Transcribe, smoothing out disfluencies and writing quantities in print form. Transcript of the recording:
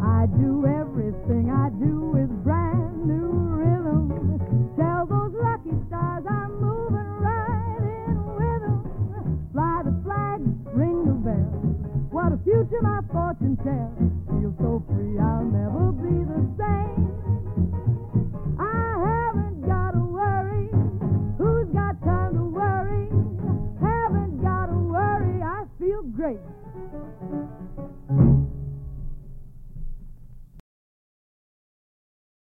I do everything I do with brand new rhythm. Tell those lucky stars I'm moving right in with them. Fly the flag, ring the bell. What a future my fortune tells.